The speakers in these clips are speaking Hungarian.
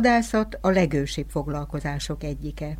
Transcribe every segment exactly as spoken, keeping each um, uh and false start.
vadászat a legősibb foglalkozások egyike.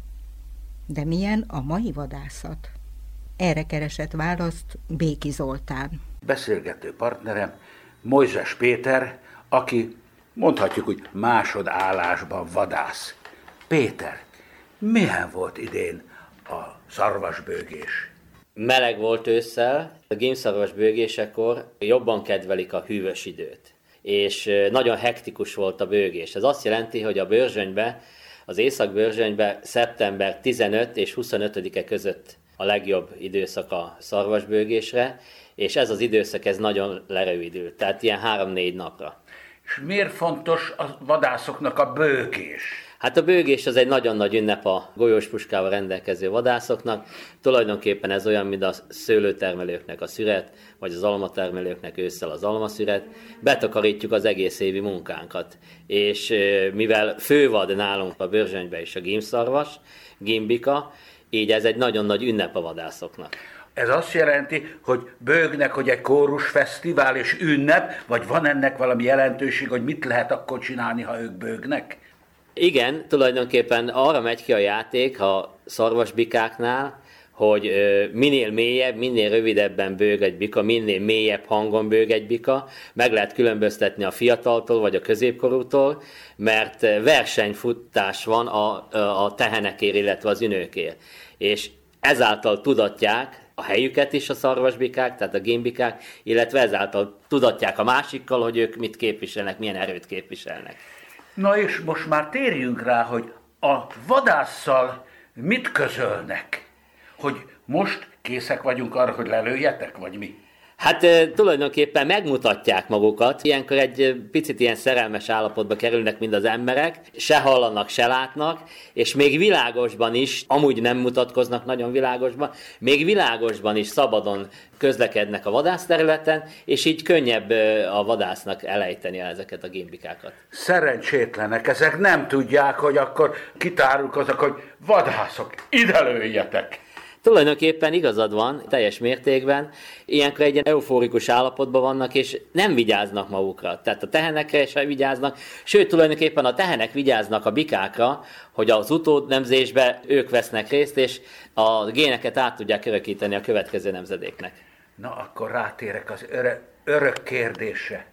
De milyen a mai vadászat? Erre keresett választ Béki Zoltán. Beszélgető partnerem Mojzes Péter, aki mondhatjuk úgy másodállásban vadász. Péter, milyen volt idén a szarvasbőgés? Meleg volt ősszel, a gémszarvasbőgésekor jobban kedvelik a hűvös időt, és nagyon hektikus volt a bőgés. Ez azt jelenti, hogy a Börzsönybe, az Észak-Börzsönybe szeptember tizenötödike és huszonötödike között a legjobb időszak a szarvasbőgésre, és ez az időszak ez nagyon lerövidült, tehát ilyen három-négy napra. És miért fontos a vadászoknak a bőgés? Hát a bőgés az egy nagyon nagy ünnep a golyós puskával rendelkező vadászoknak. Tulajdonképpen ez olyan, mint a szőlőtermelőknek a szüret, vagy az almatermelőknek ősszel az almaszüret. Betakarítjuk az egész évi munkánkat. És mivel fővad nálunk a Börzsönybe is a gémszarvas, gémbika, így ez egy nagyon nagy ünnep a vadászoknak. Ez azt jelenti, hogy bőgnek, hogy egy kórusfesztivál és ünnep, vagy van ennek valami jelentőség, hogy mit lehet akkor csinálni, ha ők bőgnek? Igen, tulajdonképpen arra megy ki a játék a szarvasbikáknál, hogy minél mélyebb, minél rövidebben bőg egy bika, minél mélyebb hangon bőg egy bika, meg lehet különböztetni a fiataltól vagy a középkorútól, mert versenyfutás van a, a tehenekért, illetve az ünőkért. És ezáltal tudatják a helyüket is a szarvasbikák, tehát a gémbikák, illetve ezáltal tudatják a másikkal, hogy ők mit képviselnek, milyen erőt képviselnek. Na és most már térjünk rá, hogy a vadásszal mit közölnek? Hogy most készek vagyunk arra, hogy lelőjetek, vagy mi? Hát e, tulajdonképpen megmutatják magukat, ilyenkor egy picit ilyen szerelmes állapotba kerülnek mind az emberek, se hallanak, se látnak, és még világosban is, amúgy nem mutatkoznak nagyon világosban, még világosban is szabadon közlekednek a vadászterületen, és így könnyebb a vadásznak elejteni ezeket a gémbikákat. Szerencsétlenek, ezek nem tudják, hogy akkor kitárulk azok, hogy vadászok, ide lőjetek! Tulajdonképpen igazad van, teljes mértékben. Ilyenkor egy ilyen eufórikus állapotban vannak, és nem vigyáznak magukra. Tehát a tehenekre sem vigyáznak, sőt, tulajdonképpen a tehenek vigyáznak a bikákra, hogy az utódnemzésbe ők vesznek részt, és a géneket át tudják örökíteni a következő nemzedéknek. Na, akkor rátérek az örök, örök kérdésre.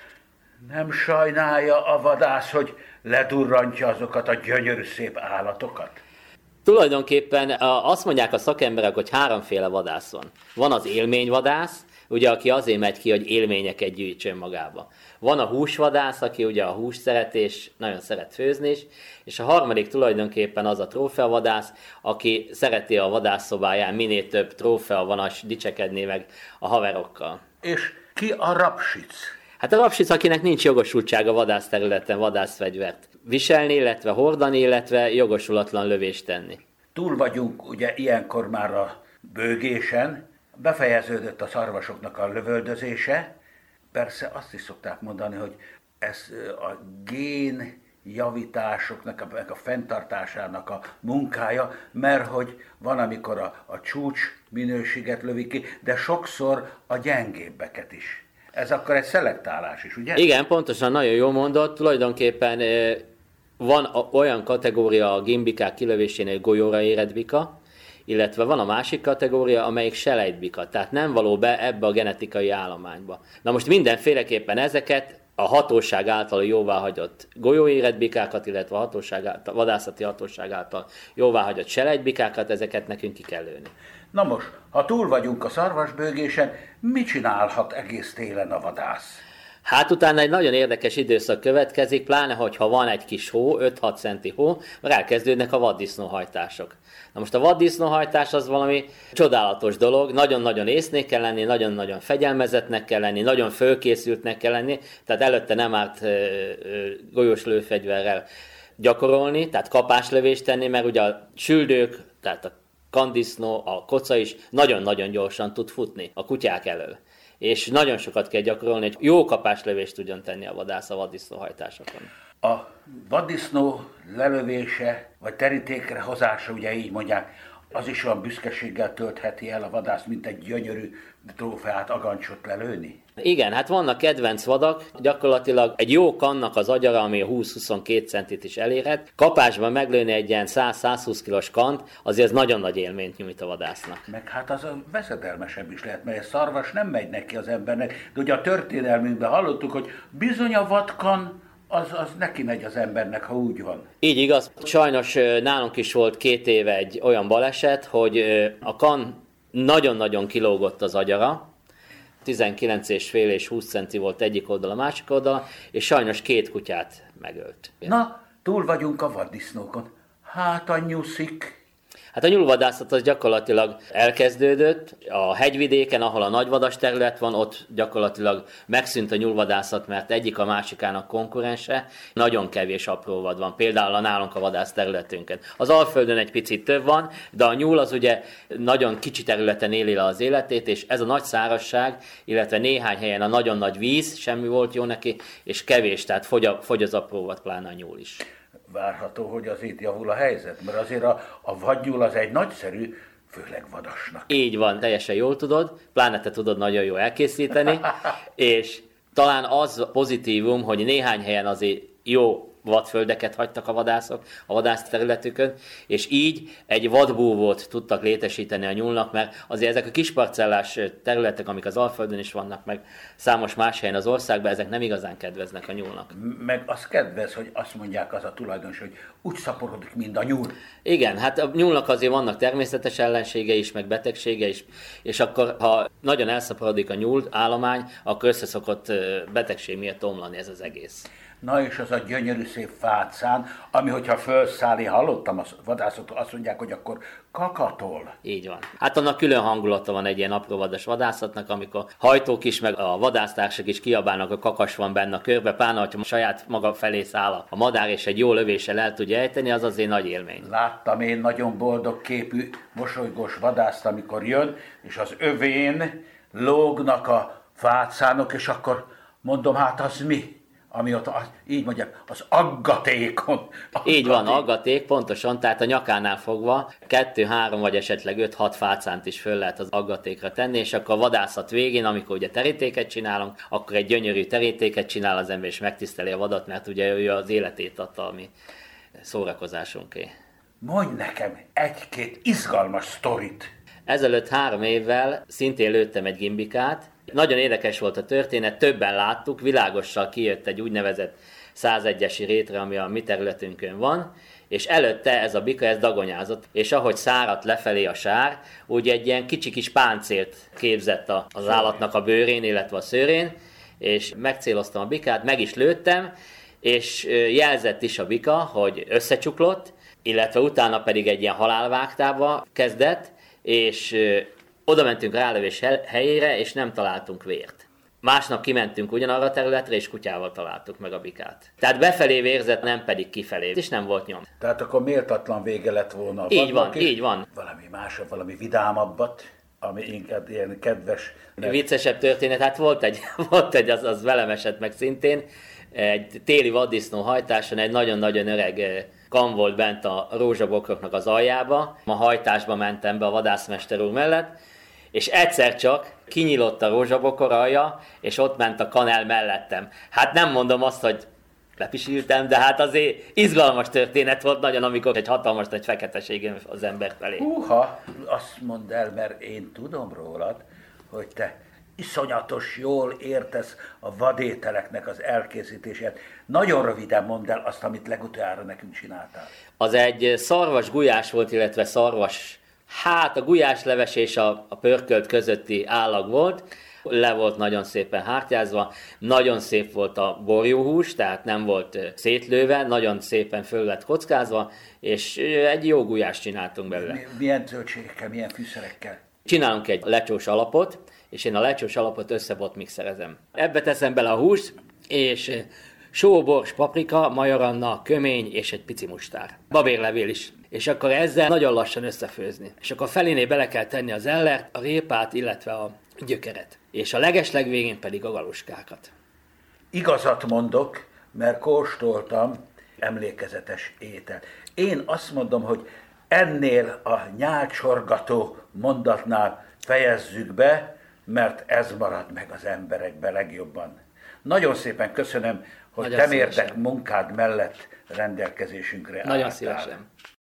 Nem sajnálja a vadász, hogy ledurrantja azokat a gyönyörű szép állatokat? Tulajdonképpen azt mondják a szakemberek, hogy háromféle vadász van. Van az élményvadász, ugye, aki azért megy ki, hogy élményeket gyűjtsön magába. Van a húsvadász, aki ugye a húst szeret, és nagyon szeret főzni is. És a harmadik tulajdonképpen az a trófeavadász, aki szereti a vadászszobáján minél több trófea van, és dicsekedni meg a haverokkal. És ki a rapsic? Hát a rapsic, akinek nincs jogosultsága vadászterületen vadászfegyvert viselni, illetve hordani, illetve jogosulatlan lövést tenni. Túl vagyunk ugye ilyenkor már a bőgésen, befejeződött a szarvasoknak a lövöldözése. Persze azt is szokták mondani, hogy ez a gén javításoknak, a, a fenntartásának a munkája, mert hogy van, amikor a, a csúcs minőséget lövik ki, de sokszor a gyengébbeket is. Ez akkor egy szelektálás is, ugye? Igen, pontosan, nagyon jól mondott. Tulajdonképpen van olyan kategória a gémbikák kilövésénél, hogy golyóra érett bika, illetve van a másik kategória, amelyik selejtbika, tehát nem való be ebbe a genetikai állományba. Na most mindenféleképpen ezeket a hatóság által jóváhagyott golyóérett bikákat, illetve a hatóság által, vadászati hatóság által jóváhagyott selejtbikákat, ezeket nekünk ki kell lőni. Na most, ha túl vagyunk a szarvasbőgésen, mit csinálhat egész télen a vadász? Hát utána egy nagyon érdekes időszak következik, pláne, hogyha van egy kis hó, öt-hat centi hó, elkezdődnek a vaddisznóhajtások. Na most a vaddisznóhajtás az valami csodálatos dolog, nagyon-nagyon észnék kell lenni, nagyon-nagyon fegyelmezetnek kell lenni, nagyon fölkészültnek kell lenni, tehát előtte nem árt ö, ö, golyós lőfegyverrel gyakorolni, tehát kapáslövést tenni, mert ugye a süldők, tehát a kandisznó, a koca is nagyon-nagyon gyorsan tud futni a kutyák elől. És nagyon sokat kell gyakorolni, hogy jó kapáslövést tudjon tenni a vadász a vaddisznóhajtásokon. A vaddisznó lelövése, vagy terítékre hozása, ugye így mondják, Az is olyan büszkeséggel töltheti el a vadász, mint egy gyönyörű trófeát, agancsot lelőni? Igen, hát vannak kedvenc vadak, gyakorlatilag egy jó kannak az agyara, ami húsz-huszonkettő centit is elérhet. Kapásban meglőni egy ilyen száz-százhúsz kilós kant, azért ez nagyon nagy élményt nyújt a vadásznak. Meg hát az a veszedelmesebb is lehet, mert egy szarvas nem megy neki az embernek, de ugye a történelmünkben hallottuk, hogy bizony a vadkan az, az neki megy az embernek, ha úgy van. Így igaz. Sajnos nálunk is volt két éve egy olyan baleset, hogy a kan nagyon-nagyon kilógott az agyara, tizenkilenc és fél és húsz centi volt egyik oldal, a másik oldal, és sajnos két kutyát megölt. Na, túl vagyunk a vaddisznókon. Hát a nyuszik. Hát a nyúlvadászat az gyakorlatilag elkezdődött. A hegyvidéken, ahol a nagyvadas terület van, ott gyakorlatilag megszűnt a nyúlvadászat, mert egyik a másikának konkurense. Nagyon kevés apró vad van, például a nálunk a vadász területünkön. Az Alföldön egy picit több van, de a nyúl az ugye nagyon kicsi területen éli le az életét, és ez a nagy szárazság, illetve néhány helyen a nagyon nagy víz, semmi volt jó neki, és kevés, tehát fogy, a, fogy az apró vad, pláne a nyúl is. Várható, hogy az itt javul a helyzet, mert azért a, a vadnyúl az egy nagyszerű, főleg vadasnak. Így van, teljesen jól tudod, pláne te tudod nagyon jól elkészíteni, és talán az pozitívum, hogy néhány helyen azért jó vadföldeket hagytak a vadászok a vadász területükön, és így egy vadbúvót tudtak létesíteni a nyúlnak, mert azért ezek a kisparcellás területek, amik az Alföldön is vannak, meg számos más helyen az országban, ezek nem igazán kedveznek a nyúlnak. Meg az kedvez, hogy azt mondják az a tulajdonos, hogy úgy szaporodik, mint a nyúl. Igen, hát a nyúlnak azért vannak természetes ellensége is, meg betegsége is, és akkor, ha nagyon elszaporodik a nyúl állomány, akkor összeszokott betegség miatt omlani ez az egész. Na és az a gyönyörű szép fácán, ami hogyha felszáll, én hallottam a vadászoktól, azt mondják, hogy akkor kakatol. Így van. Hát annak külön hangulata van egy ilyen apróvadas vadászatnak, amikor hajtók is, meg a vadásztársak is kiabálnak, a kakas van benne a körbe, pláne, hogyha saját maga felé száll a madár, és egy jó lövéssel el tudja ejteni, az azért nagy élmény. Láttam én nagyon boldog képű, mosolygós vadászt, amikor jön, és az övén lógnak a fácánok, és akkor mondom, hát az mi? Ami ott, az, így mondják, az aggatékon. Aggaték. Így van, aggaték, pontosan, tehát a nyakánál fogva kettő, három vagy esetleg öt, hat fácánt is föl lehet az aggatékra tenni, és akkor a vadászat végén, amikor ugye terítéket csinálunk, akkor egy gyönyörű terítéket csinál az ember, és megtiszteli a vadat, mert ugye ő az életét adta, ami szórakozásunké. Mondj nekem egy-két izgalmas sztorit. Ezelőtt három évvel szintén lőttem egy gimbikát. Nagyon érdekes volt a történet, többen láttuk, világossal kijött egy úgynevezett százegyesi rétre, ami a mi területünkön van, és előtte ez a bika, ez dagonyázott, és ahogy száradt lefelé a sár, úgy egy ilyen kicsi kis páncélt képzett az állatnak a bőrén, illetve a szőrén, és megcéloztam a bikát, meg is lőttem, és jelzett is a bika, hogy összecsuklott, illetve utána pedig egy ilyen halálvágtába kezdett, és oda mentünk rálövés helyére, és nem találtunk vért. Másnap kimentünk ugyanarra a területre, és kutyával találtuk meg a bikát. Tehát befelé vérzett, nem pedig kifelé, és nem volt nyom. Tehát akkor méltatlan vége lett volna a Így van, így van. Valami másabb, valami vidámabbat, ami inkább ilyen kedves. Viccesebb történet, hát volt egy, volt egy az, az velem esett meg szintén, egy téli vaddisznó hajtáson egy nagyon-nagyon öreg kan volt bent a rózsabokroknak az aljába. A hajtásba mentem be a vadászmester úr mellett, és egyszer csak kinyílott a rózsabokor alja, és ott ment a kan el mellettem. Hát nem mondom azt, hogy lepisíltem, de hát azért izgalmas történet volt nagyon, amikor egy hatalmas nagy feketeség jön az ember felé. Húha, azt mondd el, mert én tudom rólad, hogy te iszonyatos jól értesz a vadételeknek az elkészítését. Nagyon röviden mondd el azt, amit legutoljára nekünk csináltál. Az egy szarvas gulyás volt, illetve szarvas, hát a gulyásleves és a, a pörkölt közötti állag volt. Le volt nagyon szépen hártyázva, nagyon szép volt a borjúhús, tehát nem volt szétlőve, nagyon szépen föl lett kockázva, és egy jó gulyást csináltunk belőle. Milyen zöldségekkel, milyen fűszerekkel? Csinálunk egy lecsós alapot, és én a lecsós alapot összebot mixerezem. Ebbe teszem bele a húst, és só, bors, paprika, majoranna, kömény és egy pici mustár. Babérlevél is. És akkor ezzel nagyon lassan összefőzni. És akkor feléné bele kell tenni az ellert, a répát, illetve a gyökeret. És a legesleg végén pedig a galuskákat. Igazat mondok, mert kóstoltam emlékezetes étel. Én azt mondom, hogy ennél a nyálcsorgató mondatnál fejezzük be, mert ez marad meg az emberekbe legjobban. Nagyon szépen köszönöm, hogy Nagyon temérdek szívesen. munkád mellett rendelkezésünkre Nagyon álltál. szívesen.